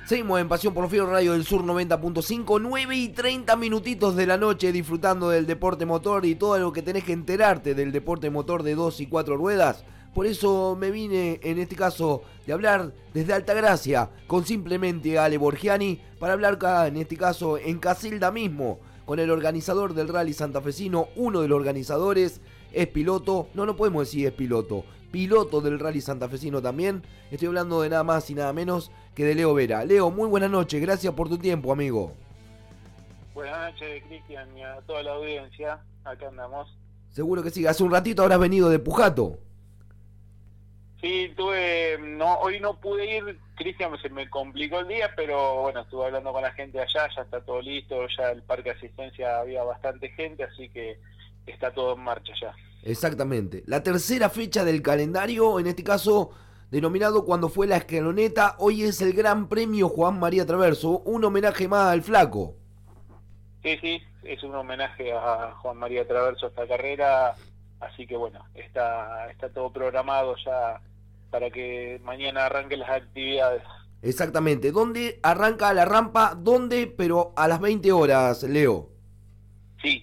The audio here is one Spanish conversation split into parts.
Seguimos en Pasión por los Fierros, Radio del Sur 90.5, 9:30 minutitos de la noche, disfrutando del deporte motor y todo lo que tenés que enterarte del deporte motor de 2 y 4 ruedas. Por eso me vine, en este caso, de hablar desde Altagracia con simplemente Ale Borgiani, para hablar acá, en este caso, en Casilda mismo, con el organizador del Rally Santafesino. Uno de los organizadores es piloto, no podemos decir es piloto del Rally Santafesino también. Estoy hablando de nada más y nada menos que de Leo Vera. Leo, muy buenas noches, gracias por tu tiempo, amigo. Buenas noches, Cristian, y a toda la audiencia. Acá andamos. Seguro que sí, hace un ratito habrás venido de Pujato. Sí, hoy no pude ir, Cristian, se me complicó el día, pero bueno, estuve hablando con la gente allá, ya está todo listo, ya el parque de asistencia había bastante gente, así que está todo en marcha ya. Exactamente, la tercera fecha del calendario, en este caso denominado cuando fue la escaloneta, hoy es el Gran Premio Juan María Traverso, un homenaje más al flaco. Sí, es un homenaje a Juan María Traverso esta carrera, así que bueno, está todo programado ya para que mañana arranquen las actividades. Exactamente, ¿dónde arranca la rampa? ¿Dónde? Pero a las 20 horas, Leo. Sí,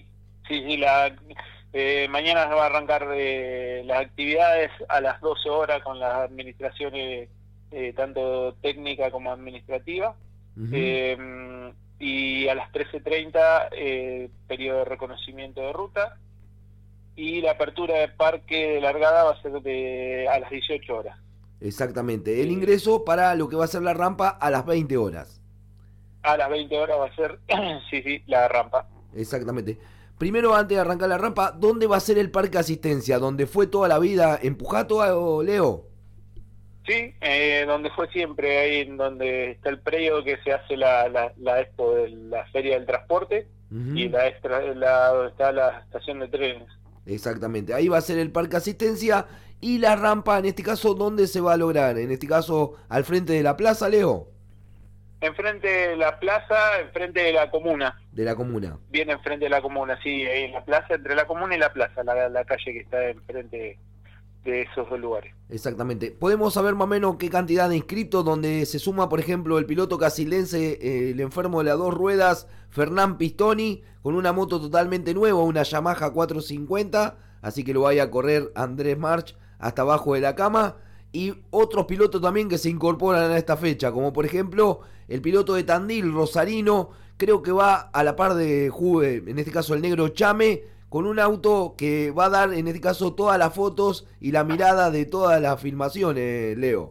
mañana va a arrancar las actividades a las 12 horas con las administraciones, tanto técnica como administrativa. Uh-huh. Y a las 13:30 periodo de reconocimiento de ruta, y la apertura de parque de largada va a ser a las 18 horas. Exactamente, el ingreso para lo que va a ser la rampa a las 20 horas. A las 20 horas va a ser, sí, la rampa. Exactamente. Primero, antes de arrancar la rampa, ¿dónde va a ser el parque asistencia? ¿Dónde fue toda la vida en Pujato, Leo? Sí, donde fue siempre, ahí en donde está el predio que se hace la expo de la Feria del Transporte. Uh-huh. Y donde está la estación de trenes. Exactamente, ahí va a ser el parque asistencia. Y la rampa, en este caso, ¿dónde se va a lograr? En este caso, ¿al frente de la plaza, Leo? Enfrente de la plaza, enfrente de la comuna. De la comuna. Bien enfrente de la comuna, sí, ahí en la plaza, entre la comuna y la plaza, la calle que está enfrente de esos dos lugares. Exactamente. ¿Podemos saber más o menos qué cantidad de inscritos, donde se suma, por ejemplo, el piloto casildense, el enfermo de las dos ruedas, Fernán Pistoni, con una moto totalmente nueva, una Yamaha 450, así que lo vaya a correr Andrés March hasta abajo de la cama, y otros pilotos también que se incorporan a esta fecha, como por ejemplo el piloto de Tandil, Rosarino, creo que va a la par de Juve, en este caso el negro Chame, con un auto que va a dar, en este caso, todas las fotos y la mirada de todas las filmaciones, Leo.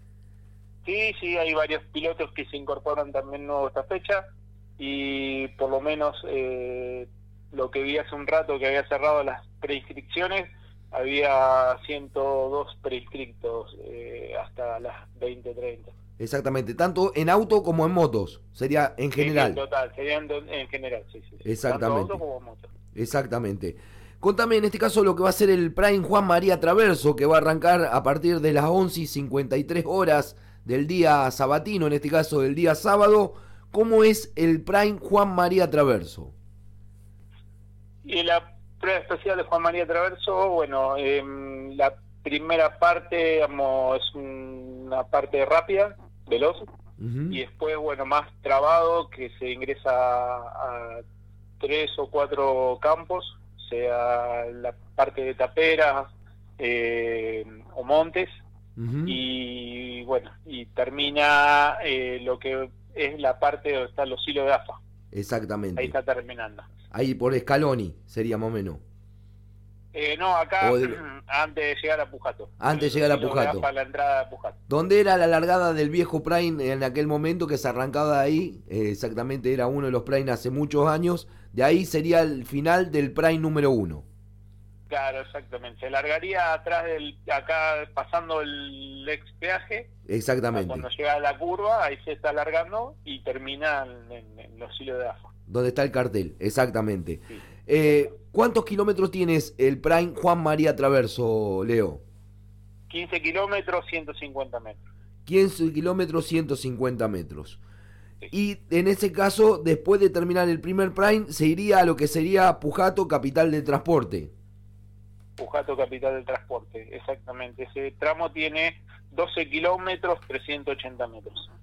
Sí, hay varios pilotos que se incorporan también nuevo a esta fecha, y por lo menos lo que vi hace un rato que había cerrado las preinscripciones, había 102 preinscriptos hasta las 20:30. Exactamente, tanto en auto como en motos, sería en general. En total, sería en general, sí. Exactamente. Tanto auto como moto. Exactamente. Contame en este caso lo que va a ser el Prime Juan María Traverso, que va a arrancar a partir de las 11:53 horas del día sabatino, en este caso del día sábado. ¿Cómo es el Prime Juan María Traverso? Y la prueba especial de Juan María Traverso, bueno, la primera parte, digamos, es una parte rápida, veloz, uh-huh. Y después, bueno, más trabado, que se ingresa a 3 o 4 campos, sea la parte de taperas o montes, uh-huh. Y bueno, y termina lo que es la parte donde están los hilos de AFA. Exactamente. Ahí está terminando. Ahí por Scaloni sería más o menos. No, acá antes de llegar a Pujato. Antes de llegar a Pujato. La entrada de Pujato. ¿Dónde era la largada del viejo Prime en aquel momento que se arrancaba de ahí? Exactamente, era uno de los Prime hace muchos años. De ahí sería el final del Prime número 1. Claro, exactamente. Se largaría atrás acá pasando el ex peaje. Exactamente. Cuando llega a la curva, ahí se está alargando y termina en los hilos de AFA. Donde está el cartel, exactamente. Sí. ¿Cuántos kilómetros tienes el Prime Juan María Traverso, Leo? 15 kilómetros, 150 metros. 15 kilómetros, 150 metros. Sí. Y en ese caso, después de terminar el primer Prime, se iría a lo que sería Pujato, capital del transporte. Pujato, capital del transporte, exactamente. Ese tramo tiene 12 kilómetros, 380 metros.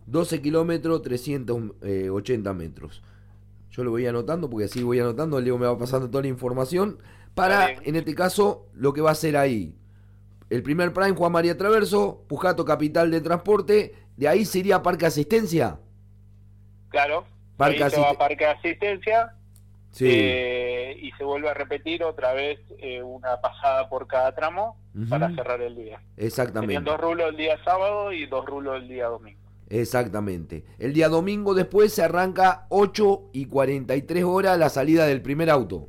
12 kilómetros, 380 metros. Yo lo voy anotando porque así voy anotando, Leo me va pasando toda la información para, en este caso, lo que va a ser ahí. El primer prime, Juan María Traverso, Pujato, capital de transporte, de ahí sería Parque Asistencia. Claro, ahí se va a Parque Asistencia, sí. Y se vuelve a repetir otra vez una pasada por cada tramo para cerrar el día. Exactamente. Serían 2 rulos el día sábado y 2 rulos el día domingo. Exactamente. El día domingo después se arranca 8:43 la salida del primer auto.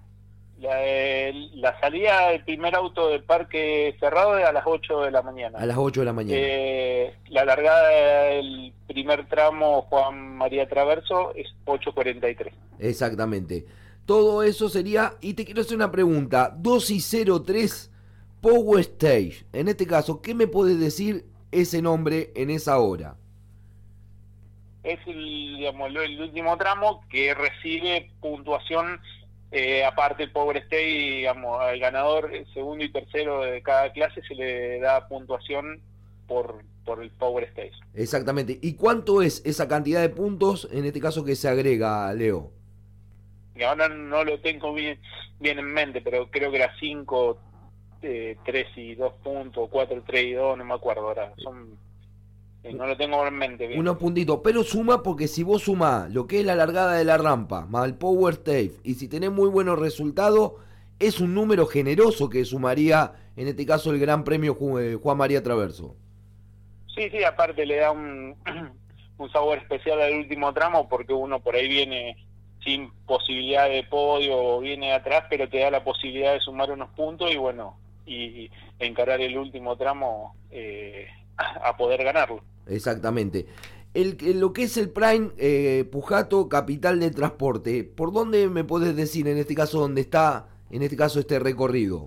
La salida del primer auto del parque cerrado es a las 8 de la mañana. A las 8 de la mañana. La largada del primer tramo Juan María Traverso es 8:43. Exactamente. Todo eso sería, y te quiero hacer una pregunta, 2:03 Power Stage. En este caso, ¿qué me puedes decir ese nombre en esa hora? Es el último tramo que recibe puntuación, aparte el Power Stage, digamos, al ganador segundo y tercero de cada clase se le da puntuación por el Power Stage. Exactamente. ¿Y cuánto es esa cantidad de puntos, en este caso, que se agrega, Leo? Y ahora no lo tengo bien en mente, pero creo que era 5, 3 y 2 puntos, 4, 3 y 2, no me acuerdo ahora. No lo tengo en mente bien. Unos puntitos, pero suma, porque si vos sumás lo que es la largada de la rampa, más el Power Stage, y si tenés muy buenos resultados, es un número generoso que sumaría, en este caso, el Gran Premio Juan María Traverso. Sí, aparte le da un sabor especial al último tramo, porque uno por ahí viene sin posibilidad de podio o viene atrás, pero te da la posibilidad de sumar unos puntos y bueno, y encarar el último tramo a poder ganarlo. Exactamente. Lo que es el Prime Pujato, capital de transporte, ¿por dónde me podés decir en este caso dónde está, en este caso, este recorrido?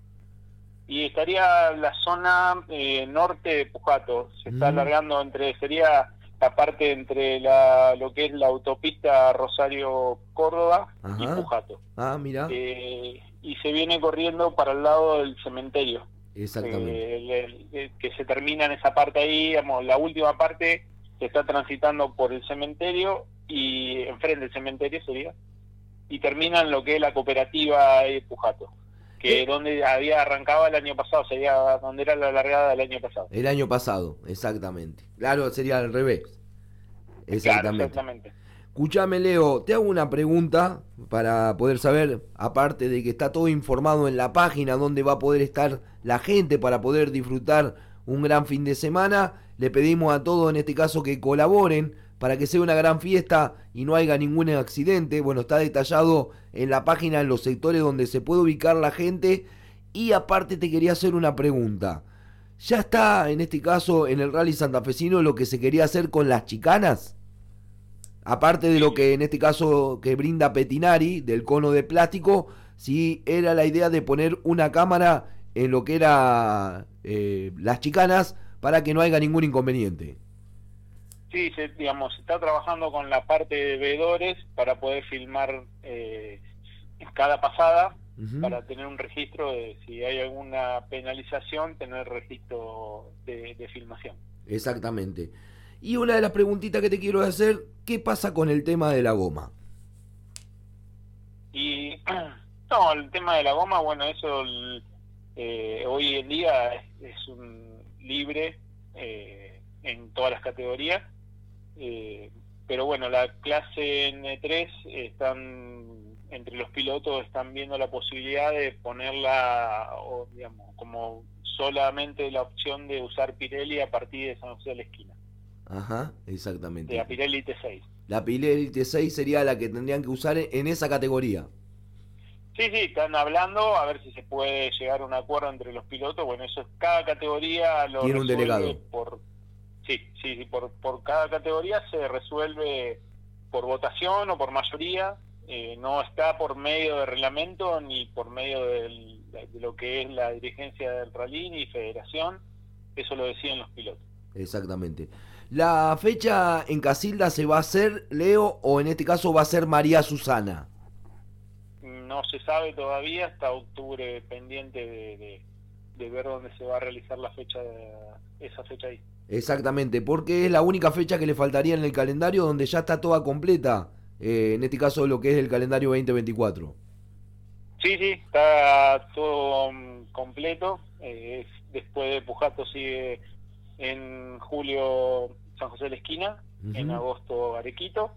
Y estaría la zona norte de Pujato, se está alargando sería la parte entre lo que es la autopista Rosario-Córdoba y Pujato. Mira. Y se viene corriendo para el lado del cementerio. Exactamente. Que se termina en esa parte ahí, digamos, la última parte se está transitando por el cementerio y enfrente del cementerio sería, y termina en lo que es la cooperativa de Pujato, que donde había arrancado el año pasado, sería donde era la largada del año pasado. El año pasado, exactamente. Claro, sería al revés. Exactamente. Claro, exactamente. Escuchame, Leo, te hago una pregunta para poder saber, aparte de que está todo informado en la página donde va a poder estar la gente para poder disfrutar un gran fin de semana, le pedimos a todos en este caso que colaboren para que sea una gran fiesta y no haya ningún accidente. Bueno, está detallado en la página en los sectores donde se puede ubicar la gente. Y aparte te quería hacer una pregunta. ¿Ya está en este caso en el Rally Santafesino lo que se quería hacer con las chicanas? Aparte de lo que en este caso que brinda Petinari, del cono de plástico, sí era la idea de poner una cámara en lo que era las chicanas para que no haya ningún inconveniente. Sí, se está trabajando con la parte de veedores para poder filmar cada pasada, para tener un registro de si hay alguna penalización, tener registro de filmación. Exactamente. Y una de las preguntitas que te quiero hacer, ¿qué pasa con el tema de la goma? Y no, el tema de la goma, bueno, eso hoy en día es un libre en todas las categorías, pero bueno, la clase N3 entre los pilotos están viendo la posibilidad de ponerla, como solamente la opción de usar Pirelli a partir de San José de la Esquina. Ajá, exactamente. De la Pirelli T6. La Pirelli T6 sería la que tendrían que usar en esa categoría. Sí, están hablando a ver si se puede llegar a un acuerdo entre los pilotos. Bueno, eso es cada categoría lo tiene un delegado. Por cada categoría se resuelve por votación o por mayoría. No está por medio de reglamento ni por medio de lo que es la dirigencia del rally ni federación. Eso lo deciden los pilotos. Exactamente. ¿La fecha en Casilda se va a hacer, Leo, o en este caso va a ser María Susana? No se sabe todavía, hasta octubre pendiente de ver dónde se va a realizar esa fecha ahí. Exactamente, porque es la única fecha que le faltaría en el calendario donde ya está toda completa, en este caso lo que es el calendario 2024. Sí, está todo completo. Después de Pujato sigue en julio San José de la Esquina, en agosto Arequito,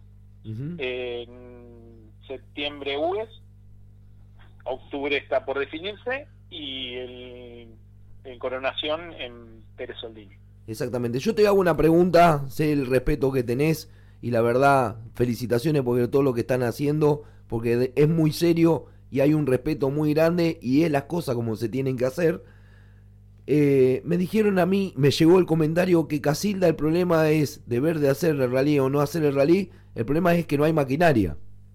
en septiembre Hugues, octubre está por definirse y en Coronación en Pérez Soldini. Exactamente, yo te hago una pregunta, sé el respeto que tenés y la verdad, felicitaciones por todo lo que están haciendo, porque es muy serio y hay un respeto muy grande y es las cosas como se tienen que hacer. Me dijeron a mí, me llegó el comentario que Casilda el problema es de ver de hacer el rally o no hacer el rally, el problema es que no hay maquinaria.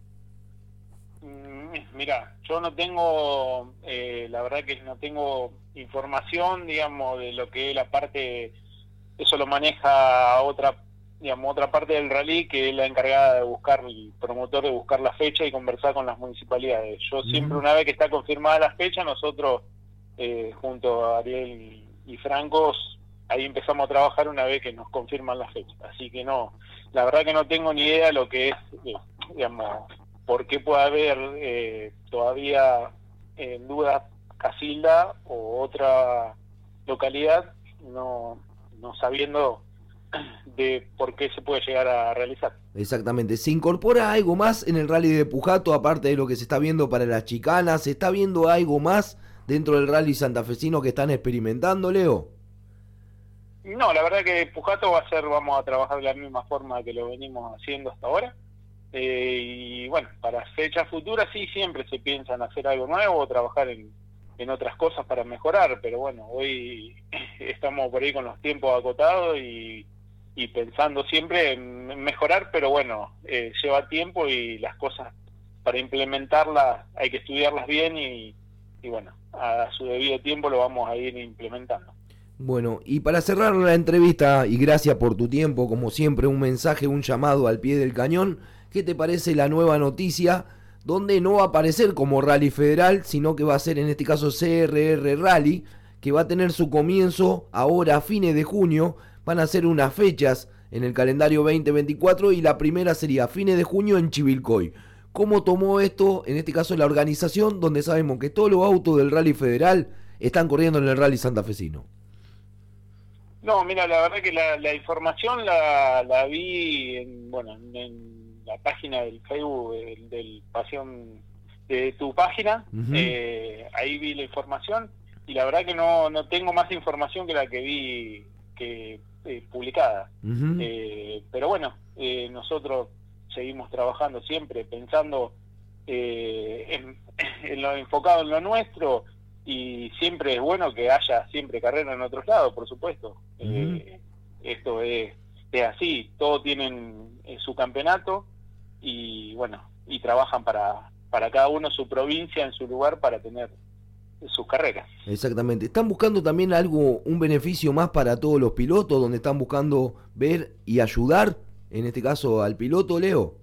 Mira, yo no tengo, la verdad que no tengo información, digamos, de lo que es la parte, eso lo maneja otra parte del rally, que es la encargada de buscar, el promotor de buscar la fecha y conversar con las municipalidades. Yo siempre, una vez que está confirmada la fecha, nosotros junto a Ariel y Francos, ahí empezamos a trabajar una vez que nos confirman la fecha. Así que no, la verdad que no tengo ni idea de lo que es, digamos, por qué puede haber todavía en duda Casilda o otra localidad, no sabiendo de por qué se puede llegar a realizar. Exactamente, ¿se incorpora algo más en el rally de Pujato aparte de lo que se está viendo para las chicanas? ¿Se está viendo algo más dentro del rally santafesino que están experimentando, Leo? No, la verdad que Pujato vamos a trabajar de la misma forma que lo venimos haciendo hasta ahora. Y bueno, para fechas futuras sí, siempre se piensa en hacer algo nuevo o trabajar en otras cosas para mejorar, pero bueno, hoy estamos por ahí con los tiempos acotados y pensando siempre en mejorar, pero bueno, lleva tiempo y las cosas para implementarlas hay que estudiarlas bien y bueno, a su debido tiempo lo vamos a ir implementando. Bueno, y para cerrar la entrevista, y gracias por tu tiempo, como siempre, un mensaje, un llamado al pie del cañón. ¿Qué te parece la nueva noticia donde no va a aparecer como Rally Federal, sino que va a ser en este caso CRR Rally, que va a tener su comienzo ahora a fines de junio? Van a ser unas fechas en el calendario 2024 y la primera sería a fines de junio en Chivilcoy. ¿Cómo tomó esto, en este caso, la organización, donde sabemos que todos los autos del Rally Federal están corriendo en el Rally santafesino? No, mira, la verdad que la información la vi en la página del Facebook del Pasión, de tu página. Ahí vi la información y la verdad que no tengo más información que la que vi publicada. Pero bueno, nosotros seguimos trabajando siempre pensando en lo enfocado en lo nuestro. Y siempre es bueno que haya siempre carrera en otros lados, por supuesto. Esto es así, todos tienen su campeonato y bueno, y trabajan para cada uno su provincia, en su lugar, para tener sus carreras. Exactamente. ¿Están buscando también un beneficio más para todos los pilotos, donde están buscando ver y ayudar, en este caso, al piloto, Leo?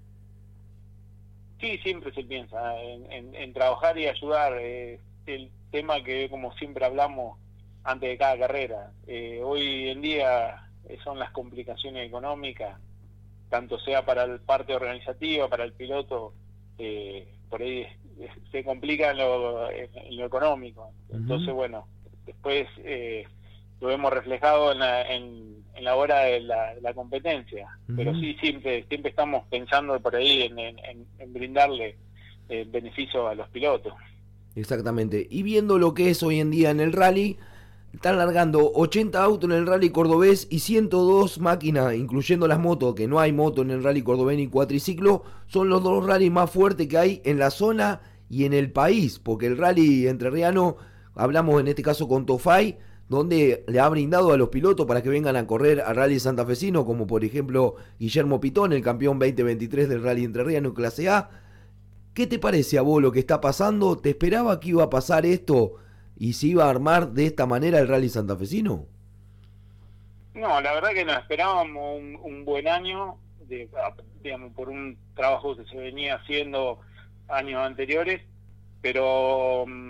Sí, siempre se piensa en trabajar y ayudar. El tema que, como siempre hablamos antes de cada carrera, hoy en día son las complicaciones económicas, tanto sea para la parte organizativa, para el piloto, por ahí se complica en lo económico. Entonces, bueno, después lo vemos reflejado en la hora de la competencia. Pero sí, siempre estamos pensando por ahí en brindarle beneficio a los pilotos. Exactamente. Y viendo lo que es hoy en día en el rally, están largando 80 autos en el rally cordobés y 102 máquinas, incluyendo las motos, que no hay moto en el rally cordobés ni cuatriciclo. Son los dos rallies más fuertes que hay en la zona y en el país, porque el rally entrerriano, hablamos en este caso con Tofay, donde le ha brindado a los pilotos para que vengan a correr a rally santafesino, como por ejemplo Guillermo Pitón, el campeón 2023 del rally entrerriano clase A. ¿Qué te parece a vos lo que está pasando? ¿Te esperaba que iba a pasar esto y se iba a armar de esta manera el rally santafesino? No, la verdad que nos esperábamos un buen año, digamos, por un trabajo que se venía haciendo años anteriores, pero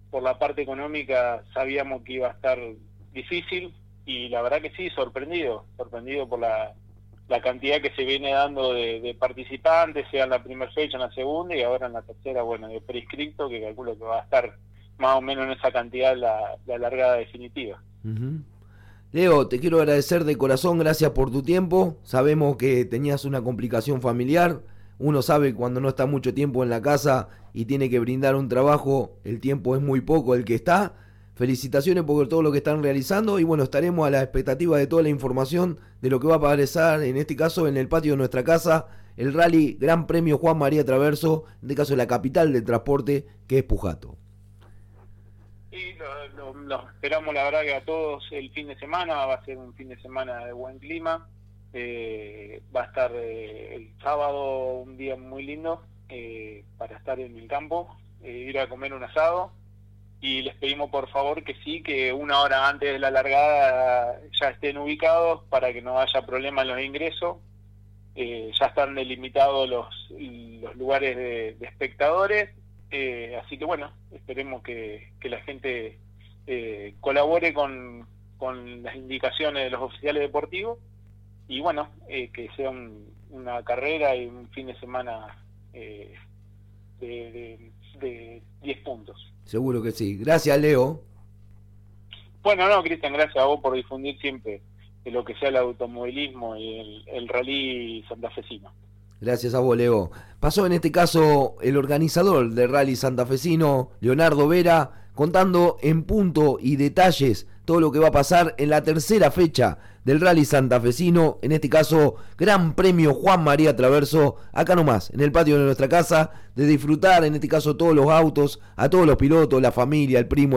por la parte económica sabíamos que iba a estar difícil, y la verdad que sí, sorprendido por la cantidad que se viene dando de participantes, sea en la primera fecha, en la segunda, y ahora en la tercera, bueno, de prescripto, que calculo que va a estar más o menos en esa cantidad la largada definitiva. Uh-huh. Leo, te quiero agradecer de corazón, gracias por tu tiempo. Sabemos que tenías una complicación familiar. Uno sabe cuando no está mucho tiempo en la casa y tiene que brindar un trabajo, el tiempo es muy poco el que está. Felicitaciones por todo lo que están realizando y bueno, estaremos a la expectativa de toda la información de lo que va a pasar, en este caso en el patio de nuestra casa, el Rally Gran Premio Juan María Traverso, en este caso la capital del transporte, que es Pujato. Y lo esperamos, la verdad, que a todos el fin de semana. Va a ser un fin de semana de buen clima. Va a estar el sábado un día muy lindo para estar en el campo, ir a comer un asado, y les pedimos por favor que sí, que una hora antes de la largada ya estén ubicados para que no haya problema en los ingresos. Ya están delimitados los lugares de espectadores, así que bueno, esperemos que la gente colabore con las indicaciones de los oficiales deportivos, y bueno, que sea una carrera y un fin de semana de 10 puntos. Seguro que sí. Gracias, Leo. Bueno, no, Cristian, gracias a vos por difundir siempre lo que sea el automovilismo y el rally santafesino. Gracias a vos, Leo. Pasó en este caso el organizador del Rally Santafesino, Leonardo Vera, contando en punto y detalles todo lo que va a pasar en la tercera fecha del Rally Santafesino, en este caso Gran Premio Juan María Traverso, acá nomás, en el patio de nuestra casa, de disfrutar en este caso todos los autos, a todos los pilotos, la familia, el primo,